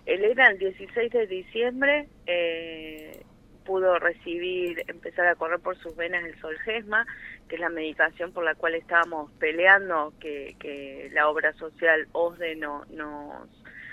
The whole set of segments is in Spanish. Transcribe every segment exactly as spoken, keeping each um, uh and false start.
Elena el dieciséis de diciembre eh, pudo recibir, empezar a correr por sus venas el Zolgensma, que es la medicación por la cual estábamos peleando, que, que la obra social OSDE no, nos,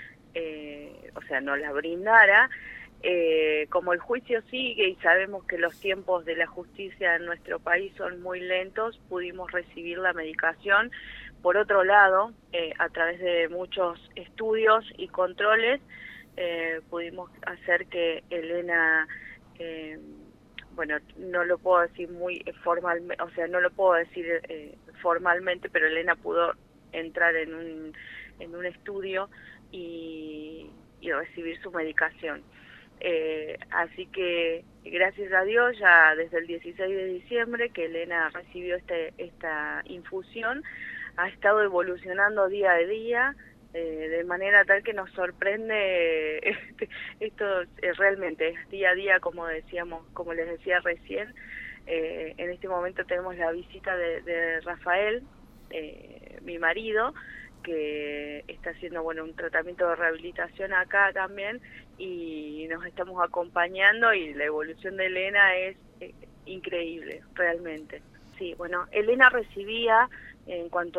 eh, o sea, nos la brindara. Eh, como el juicio sigue y sabemos que los tiempos de la justicia en nuestro país son muy lentos, pudimos recibir la medicación. Por otro lado, eh, a través de muchos estudios y controles, eh, pudimos hacer que Elena, eh, bueno, no lo puedo decir muy formalmente, o sea, no lo puedo decir eh, formalmente, pero Elena pudo entrar en un, en un estudio y, y recibir su medicación. Eh, así que gracias a Dios ya desde el dieciséis de diciembre que Elena recibió este, esta infusión, ha estado evolucionando día a día, eh, de manera tal que nos sorprende este, esto eh, realmente es día a día, como decíamos, como les decía recién. Eh, en este momento tenemos la visita de, de Rafael, eh, mi marido, que está haciendo bueno un tratamiento de rehabilitación acá también, y nos estamos acompañando, y la evolución de Elena es eh, increíble, realmente. Sí, bueno, Elena recibía, en cuanto,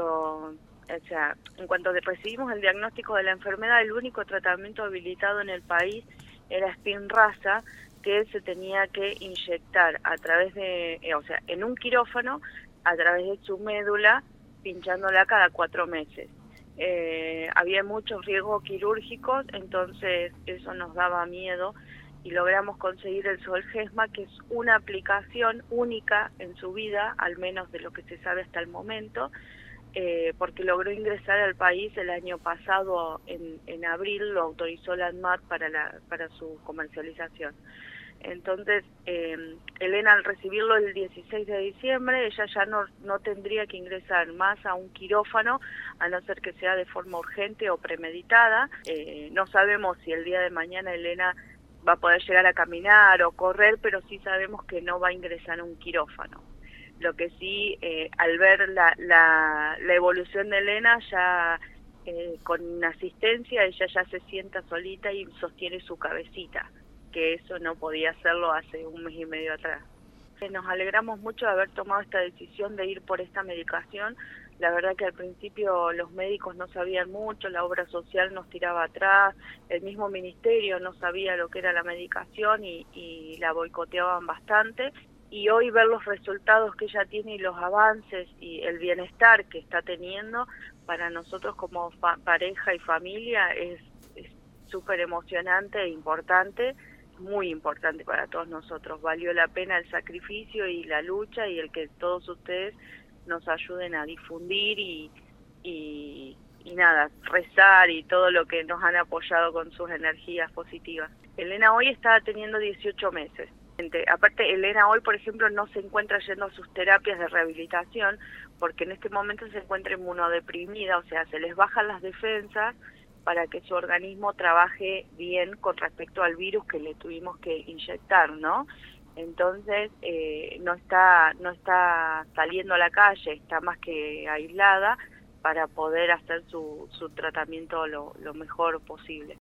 o sea, en cuanto recibimos el diagnóstico de la enfermedad, el único tratamiento habilitado en el país era Spinraza, que se tenía que inyectar a través de, eh, o sea, en un quirófano, a través de su médula, pinchándola cada cuatro meses. Eh, había muchos riesgos quirúrgicos, entonces eso nos daba miedo y logramos conseguir el Zolgensma, que es una aplicación única en su vida, al menos de lo que se sabe hasta el momento, eh, porque logró ingresar al país el año pasado, en, en abril, lo autorizó la ANMAT para, la, para su comercialización. Entonces, eh, Elena al recibirlo el dieciséis de diciembre, ella ya no, no tendría que ingresar más a un quirófano, a no ser que sea de forma urgente o premeditada. Eh, no sabemos si el día de mañana Elena va a poder llegar a caminar o correr, pero sí sabemos que no va a ingresar a un quirófano. Lo que sí, eh, al ver la, la, la evolución de Elena, ya eh, con asistencia, ella ya se sienta solita y sostiene su cabecita, que eso no podía hacerlo hace un mes y medio atrás. Nos alegramos mucho de haber tomado esta decisión de ir por esta medicación. La verdad que al principio los médicos no sabían mucho, la obra social nos tiraba atrás, el mismo ministerio no sabía lo que era la medicación y, y la boicoteaban bastante. Y hoy ver los resultados que ella tiene y los avances y el bienestar que está teniendo, para nosotros como pareja y familia es súper emocionante e importante, muy importante para todos nosotros. Valió la pena el sacrificio y la lucha, y el que todos ustedes nos ayuden a difundir y, y, y nada, rezar y todo lo que nos han apoyado con sus energías positivas. Elena hoy está teniendo dieciocho meses. Aparte, Elena hoy, por ejemplo, no se encuentra yendo a sus terapias de rehabilitación porque en este momento se encuentra inmunodeprimida, o sea, se les bajan las defensas para que su organismo trabaje bien con respecto al virus que le tuvimos que inyectar, ¿no? Entonces, eh, no está no está saliendo a la calle, está más que aislada para poder hacer su, su tratamiento lo, lo mejor posible.